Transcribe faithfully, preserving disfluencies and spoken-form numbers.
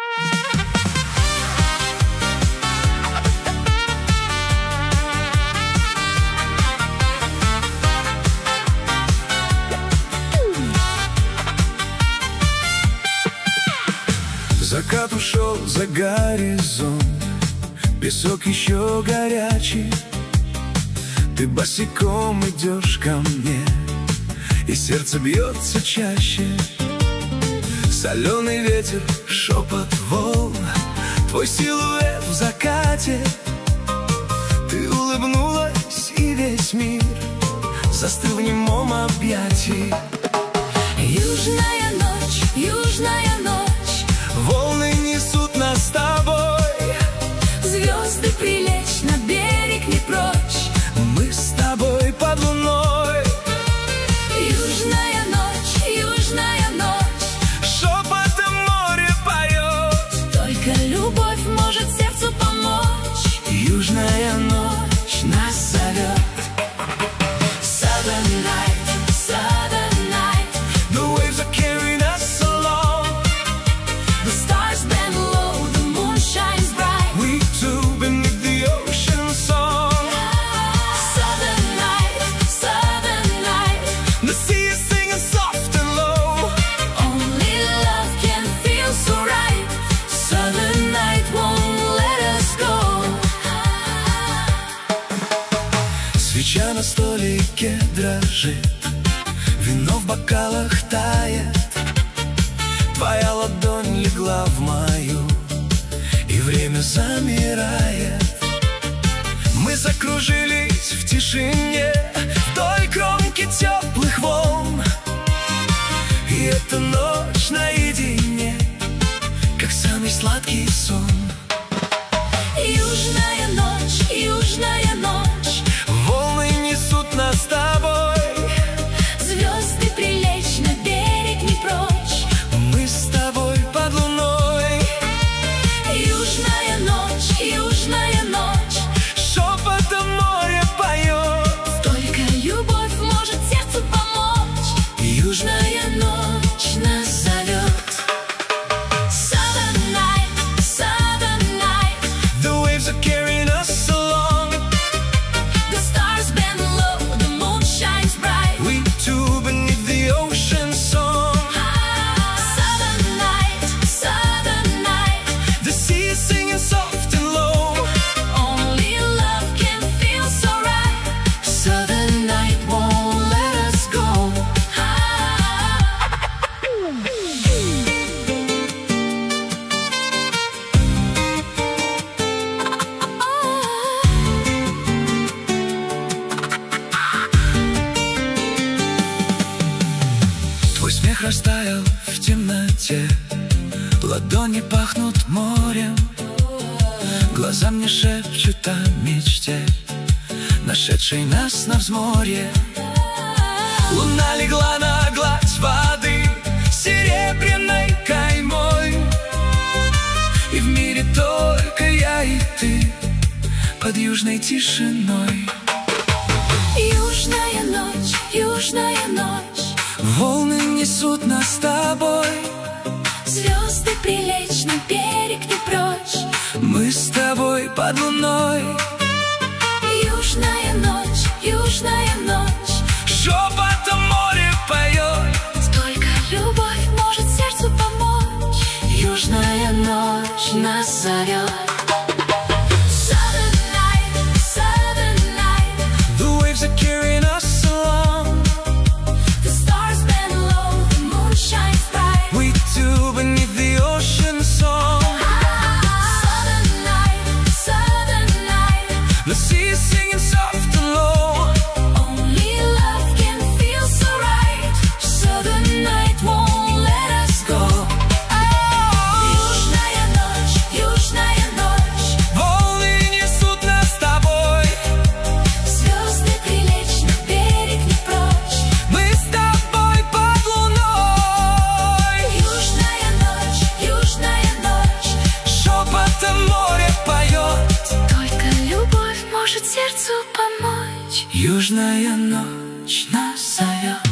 Закат ушел за горизонт, песок еще горячий. Ты босиком идешь ко мне, и сердце бьется чаще. Соленый ветер, шепот волн, твой силуэт в закате. Ты улыбнулась, и весь мир застыл в немом объятии. Южная ночь, южная ночь, волны несут нас с тобой. звезды прилечь на берег не прочь. Мы с тобой под луной. Южная ночь, южная ночь, Шепотом море поет. только любовь может сердцу помочь. Южная ночь нас зовет. Southern night, southern night, The waves are carrying us along. the stars bend low, the moon shines bright. We two beneath the ocean song. Southern night, southern night, The sea is singing soft and low. only love can feel so right. Southern night won't let us go. Свеча на столике дрожит, вино в бокалах тает. Твоя ладонь легла в мою, и время замирает. Мы закружились в тишине вдоль кромки теплых волн. И эта ночь наедине, как самый сладкий сон. Южная ночь, южная ночь, Волны несут нас с тобой. звезды прилечь на берег не прочь. Мы с тобой под луной. Южная ночь, южная ночь, Шепотом море поет. только любовь может сердцу помочь. Южная Южная ночь нас зовет. Southern night, southern night, The waves are carrying us along. the stars bend low, the moon shines bright. We two beneath the ocean song. Southern night, southern night, The sea is singing soft and low. only love can feel so right. Southern night won't let us go. Твой смех растаял в темноте, ладони пахнут морем. Глаза мне шепчут о мечте, нашедшей нас на взморье. Луна легла на гладь воды серебряной каймой, и в мире только я и ты под южной тишиной. Южная ночь, южная ночь, Волны несут нас с тобой. звезды прилечь на берег не прочь. Мы с тобой под луной. Южная ночь, южная ночь, Шепотом море поет. только любовь может сердцу помочь. Южная ночь нас зовет. Southern night, southern night, The waves are carrying us along. the stars bend low, the moon shines bright. We two beneath the ocean song. Southern night, southern night, The sea is singing soft and low. only love can feel so right. Southern night won't let us go. Южная ночь, южная ночь, Волны несут нас с тобой. звезды прилечь на берег не прочь. Мы с тобой под луной. Южная ночь, южная ночь, Шепотом море поет. только любовь может сердцу помочь. Южная ночь нас зовет.